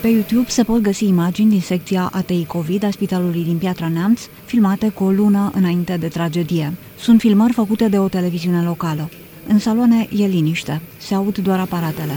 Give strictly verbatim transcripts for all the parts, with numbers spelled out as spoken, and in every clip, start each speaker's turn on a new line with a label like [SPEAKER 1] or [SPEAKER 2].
[SPEAKER 1] Pe YouTube se pot găsi imagini din secția A T I COVID a Spitalului din Piatra Neamț, filmate cu o lună înainte de tragedie. Sunt filmări făcute de o televiziune locală. În saloane e liniște, se aud doar aparatele.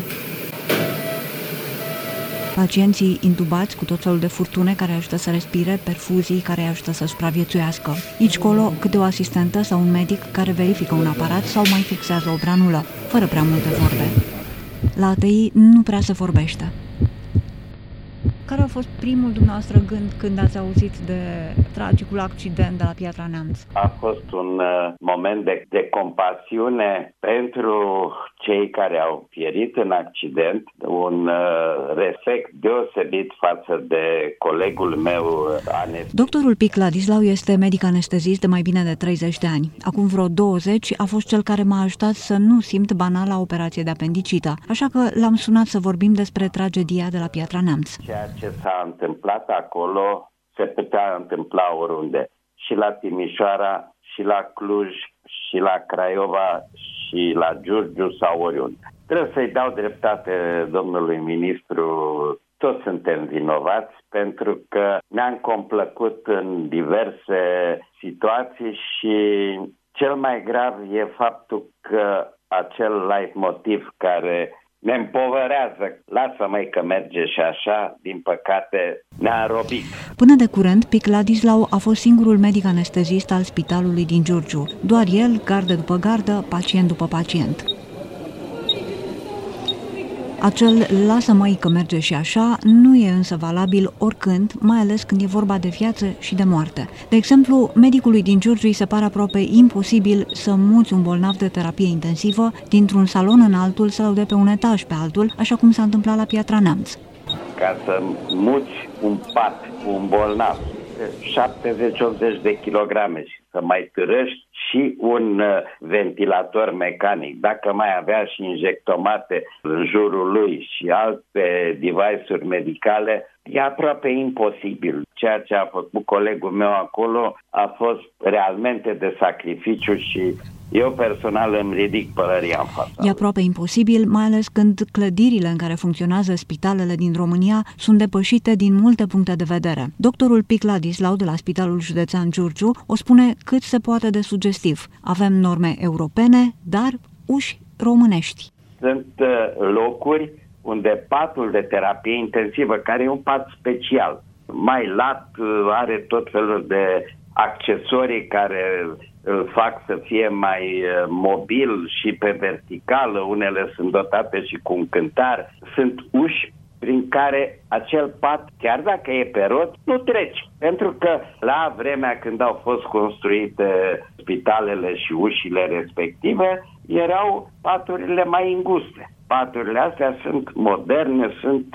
[SPEAKER 1] Pacienții intubați cu tot felul de furtune care ajută să respire, perfuzii care ajută să supraviețuiască. Aici colo câte o asistentă sau un medic care verifică un aparat sau mai fixează o granulă, fără prea multe vorbe. La A T I nu prea se vorbește. Care a fost primul dumneavoastră gând când ați auzit de tragicul accident de la Piatra Neamț?
[SPEAKER 2] A fost un uh, moment de, de compasiune pentru cei care au pierit în accident, un uh, respect deosebit față de colegul meu anestezist.
[SPEAKER 1] Doctorul Pic Ladislau este medic anestezist de mai bine de treizeci de ani. Acum vreo douăzeci a fost cel care m-a ajutat să nu simt banala operație de apendicită, așa că l-am sunat să vorbim despre tragedia de la Piatra Neamț.
[SPEAKER 2] Ce s-a întâmplat acolo se putea întâmpla oriunde, și la Timișoara, și la Cluj, și la Craiova, și la Giurgiu sau oriunde. Trebuie să-i dau dreptate domnului ministru, toți suntem vinovați pentru că ne-am complăcut în diverse situații și cel mai grav e faptul că acel leitmotiv care ne împovărează, lasă măi că merge și așa, din păcate ne-a înrobit.
[SPEAKER 1] Până de curând, Pic Ladislau a fost singurul medic anestezist al spitalului din Giurgiu. Doar el, gardă după gardă, pacient după pacient. Acel lasă măi că merge și așa nu e însă valabil oricând, mai ales când e vorba de viață și de moarte. De exemplu, medicului din Giurgiu îi se pare aproape imposibil să muți un bolnav de terapie intensivă dintr-un salon în altul sau de pe un etaj pe altul, așa cum s-a întâmplat la Piatra Neamț.
[SPEAKER 2] Ca să muți un pat cu un bolnav șaptezeci optzeci de kilograme și să mai târăști și un ventilator mecanic, dacă mai avea și injectomate în jurul lui și alte device-uri medicale, e aproape imposibil. Ceea ce a făcut colegul meu acolo a fost realmente de sacrificiu și eu personal îmi ridic pălăria în fața.
[SPEAKER 1] E aproape imposibil, mai ales când clădirile în care funcționează spitalele din România sunt depășite din multe puncte de vedere. Doctorul Pic Ladislau de la Spitalul Județean Giurgiu o spune cât se poate de sugestiv. Avem norme europene, dar uși românești.
[SPEAKER 2] Sunt locuri unde patul de terapie intensivă, care e un pat special, mai lat, are tot felul de accesorii care îl fac să fie mai mobil și pe verticală, unele sunt dotate și cu un cântar. Sunt uși prin care acel pat, chiar dacă e pe roți, nu trece. Pentru că la vremea când au fost construite spitalele și ușile respective, erau paturile mai înguste. Paturile astea sunt moderne, sunt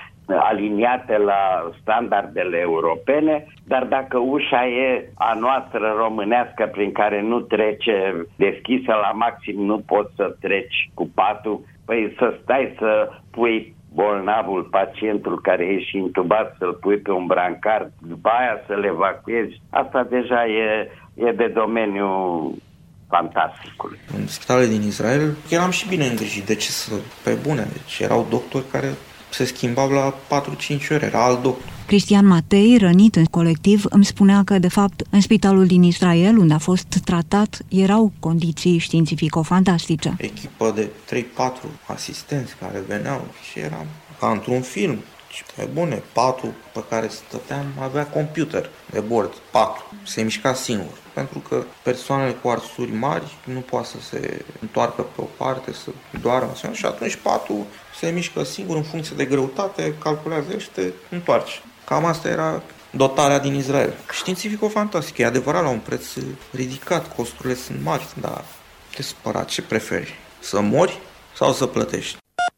[SPEAKER 2] aliniate la standardele europene, dar dacă ușa e a noastră românească prin care nu trece, deschisă la maxim, nu poți să treci cu patul, păi să stai să pui bolnavul, pacientul care e și intubat, să-l pui pe un brancard, după aia să-l evacuezi, asta deja e, e de domeniul fantasticului.
[SPEAKER 3] În spitalele din Israel eram și bine îngrijit, de ce să, pe bune, deci erau doctori care se schimbau la patru cinci ore, era alt doctor.
[SPEAKER 1] Cristian Matei, rănit în colectiv, îmi spunea că, de fapt, în spitalul din Israel, unde a fost tratat, erau condiții științifico-fantastice.
[SPEAKER 3] Echipă de trei patru asistenți care veneau și eram ca într-un film. Și pe bune, patul pe care stăteam avea computer de bord, patul, se mișca singur. Pentru că persoanele cu arsuri mari nu poate să se întoarcă pe o parte, să doară și atunci patul se mișcă singur în funcție de greutate, calculează și te întoarce. Cam asta era dotarea din Israel. Științifico-fantastic, e adevărat, la un preț ridicat, costurile sunt mari, dar te spăra, ce preferi? Să mori sau să plătești?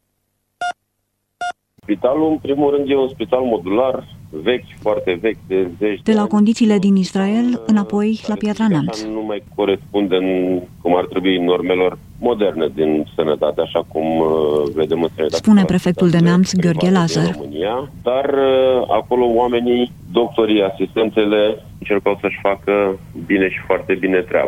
[SPEAKER 4] Spitalul, în primul rând, e un spital modular, vechi, foarte vechi, de zeci
[SPEAKER 1] de la condițiile din Israel, înapoi la Piatra Neamț.
[SPEAKER 4] Nu mai corespunde în, cum ar trebui normelor moderne din sănătate, așa cum uh, vedem în sănătate.
[SPEAKER 1] Spune prefectul de Neamț, Gheorghe Lazar.
[SPEAKER 4] România, dar uh, acolo oamenii, doctorii, asistențele, încercau să-și facă bine și foarte bine treaba.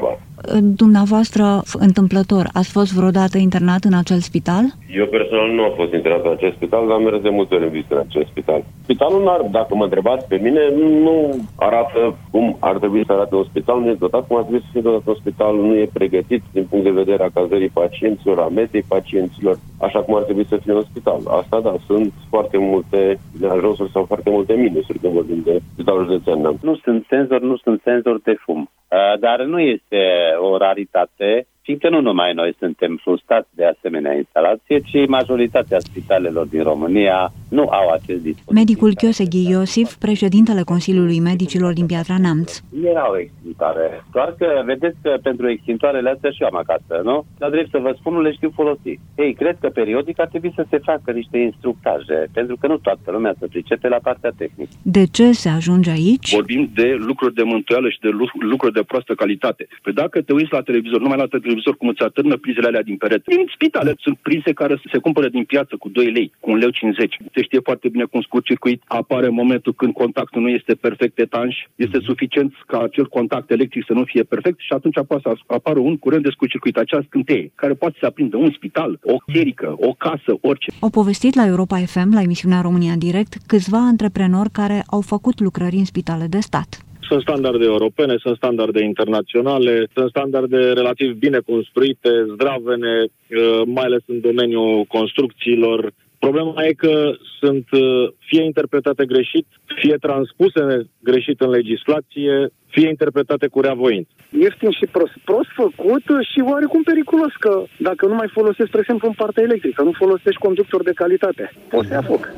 [SPEAKER 1] Dumneavoastră, întâmplător, ați fost vreodată internat în acel spital?
[SPEAKER 4] Eu personal nu am fost internat în acest spital, dar am mers de multe ori în vizită în acest spital. Spitalul, n-ar, dacă mă întrebați pe mine, nu arată cum ar trebui să arate un spital, nu e dotat cum ar trebui să fie dotat un spital, nu e pregătit din punct de vedere a cazării pacienților, a mesei pacienților, așa cum ar trebui să fie un spital. Asta, da, sunt foarte multe neajunsuri sau foarte multe minusuri când vorbim de spitalul județean Neamț.
[SPEAKER 5] Nu sunt senzori, nu sunt senzori de fum, dar nu este o raritate, fiindcă nu numai noi suntem frustrați de asemenea instalație, ci majoritatea spitalelor din România nu au acest dispozitiv.
[SPEAKER 1] Medicul Chioseghi Iosif, președintele Consiliului Medicilor din Piatra Neamț.
[SPEAKER 5] Era o extintoare, doar că vedeți că pentru extintoarele astea și eu am acasă, nu? Dar drept să vă spun, nu le știu folosi. Ei, cred că periodic ar trebui să se facă niște instructaje, pentru că nu toată lumea se pricepe la partea tehnică.
[SPEAKER 1] De ce se ajunge aici?
[SPEAKER 6] Vorbim de lucruri de mântuială și de lucruri de proastă calitate. Păi dacă te uiți la televizor, numai la televizor cum îți atârnă prizele alea din perete. Din spitale sunt prize care se cumpără din piață cu doi lei, cu un leu cincizeci. Se știe foarte bine cum scurt circuit apare în momentul când contactul nu este perfect etanș. Este suficient ca acel contact electric să nu fie perfect și atunci poate să apară un curent de scurt circuit, acea scânteie, care poate să aprindă un spital, o cherică, o casă, orice.
[SPEAKER 1] Au povestit la Europa F M, la emisiunea România Direct, câțiva antreprenori care au făcut lucrări în spitale de stat.
[SPEAKER 7] Sunt standarde europene, sunt standarde internaționale, sunt standarde relativ bine construite, zdravene, mai ales în domeniul construcțiilor. Problema e că sunt fie interpretate greșit, fie transpuse greșit în legislație, fie interpretate cu reavoință.
[SPEAKER 8] Ieftin și prost. Prost făcut și oarecum periculos, că dacă nu mai folosești, spre exemplu, în partea electrică, nu folosești conductor de calitate, poți să ia foc.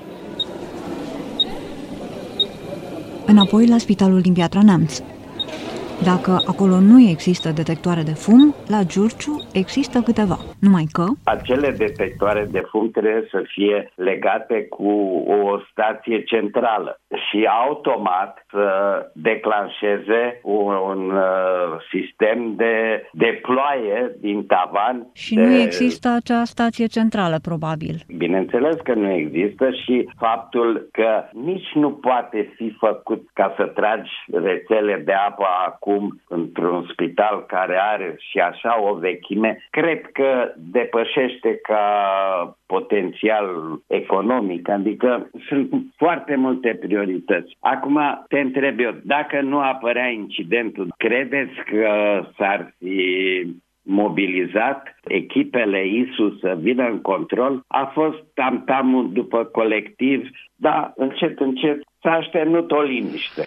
[SPEAKER 1] Înapoi la spitalul din Piatra Neamț. Dacă acolo nu există detectoare de fum, la Giurgiu există câteva. Numai că
[SPEAKER 2] acele detectoare de fum trebuie să fie legate cu o stație centrală și automat să declanșeze un, un uh, sistem de deploaie din tavan.
[SPEAKER 1] Și
[SPEAKER 2] de...
[SPEAKER 1] nu există acea stație centrală, probabil.
[SPEAKER 2] Bineînțeles că nu există și faptul că nici nu poate fi făcut ca să tragi rețele de apă acum într-un spital care are și așa o vechime, cred că depășește ca potențial economic, adică sunt foarte multe priorități. Acum te întreb eu, dacă nu apărea incidentul, credeți că s-ar fi mobilizat echipele I S U să vină în control? A fost tam-tamul după colectiv, dar încet, încet s-a așternut o liniște.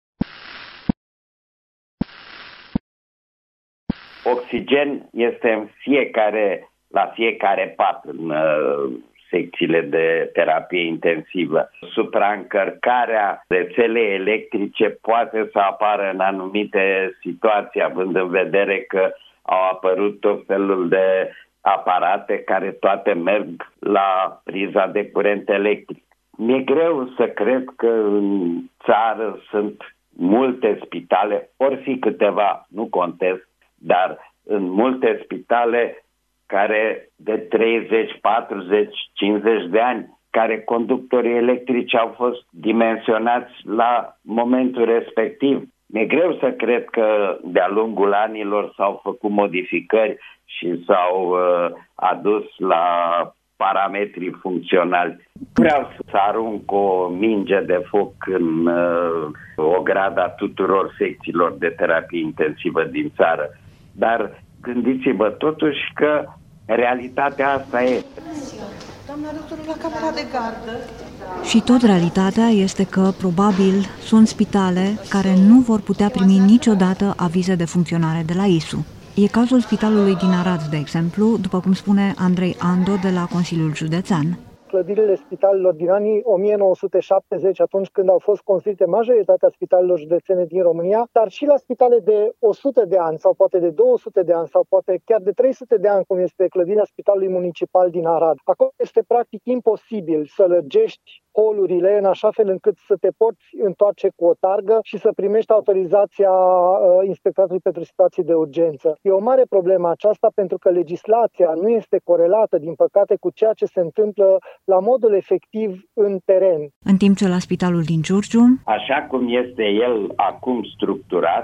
[SPEAKER 2] Oxigen este în fiecare, la fiecare pat în uh, secțiile de terapie intensivă. Supraîncărcarea rețelei electrice poate să apară în anumite situații, având în vedere că au apărut tot felul de aparate care toate merg la priza de curent electric. Mi-e greu să cred că în țară sunt multe spitale, ori fi câteva, nu contest, dar în multe spitale care de treizeci, patruzeci, cincizeci de ani, care conductorii electrici au fost dimensionați la momentul respectiv. Mi-e greu să cred că de-a lungul anilor s-au făcut modificări și s-au uh, adus la parametrii funcționali. Vreau să arunc o minge de foc în uh, ograda tuturor secțiilor de terapie intensivă din țară. Dar gândiți-vă totuși că realitatea asta e.
[SPEAKER 9] Doamna doctorul la camera de gardă.
[SPEAKER 1] Și tot realitatea este că, probabil, sunt spitale care nu vor putea primi niciodată avize de funcționare de la I S U. E cazul spitalului din Arad, de exemplu, după cum spune Andrei Ando de la Consiliul Județean.
[SPEAKER 8] Clădirile spitalelor din anii o mie nouă sute șaptezeci, atunci când au fost construite majoritatea spitalelor județene din România, dar și la spitale de o sută de ani sau poate de două sute de ani sau poate chiar de trei sute de ani, cum este clădirea Spitalului Municipal din Arad. Acolo este practic imposibil să lărgești holurile în așa fel încât să te poți întoarce cu o targă și să primești autorizația uh, inspectoratului pentru situații de urgență. E o mare problemă aceasta pentru că legislația nu este corelată, din păcate, cu ceea ce se întâmplă la modul efectiv în teren.
[SPEAKER 1] În timp ce la spitalul din Giurgiu,
[SPEAKER 2] așa cum este el acum structurat,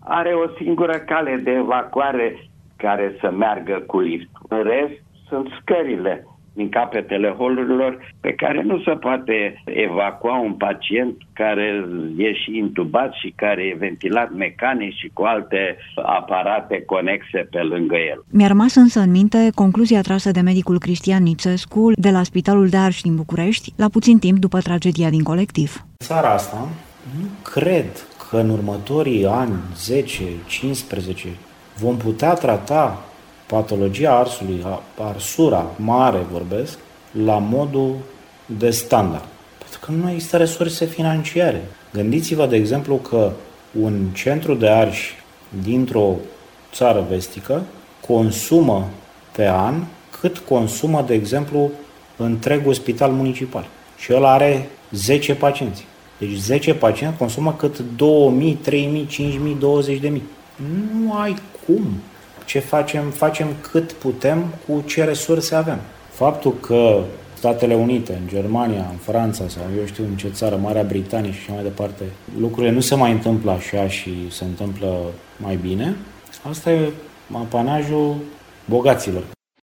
[SPEAKER 2] are o singură cale de evacuare care să meargă cu liftul. În rest, sunt scările din capetele holurilor pe care nu se poate evacua un pacient care e și intubat și care e ventilat mecanic și cu alte aparate conexe pe lângă el.
[SPEAKER 1] Mi-a rămas însă în minte concluzia trasă de medicul Cristian Nițescu de la Spitalul de Arș din București, la puțin timp după tragedia din Colectiv.
[SPEAKER 10] Țara asta, nu cred că în următorii ani, zece, cincisprezece, vom putea trata patologia arsului, arsura mare vorbesc, la modul de standard. Pentru că nu există resurse financiare. Gândiți-vă, de exemplu, că un centru de arși dintr-o țară vestică consumă pe an cât consumă, de exemplu, întregul spital municipal. Și el are zece pacienți. Deci zece pacienți consumă cât două mii, trei mii, cinci mii, douăzeci de mii. Nu ai cum. Ce facem? Facem cât putem cu ce resurse avem. Faptul că Statele Unite, în Germania, în Franța sau eu știu în ce țară, Marea Britanie și așa mai departe, lucrurile nu se mai întâmplă așa și se întâmplă mai bine, asta e apanajul bogaților.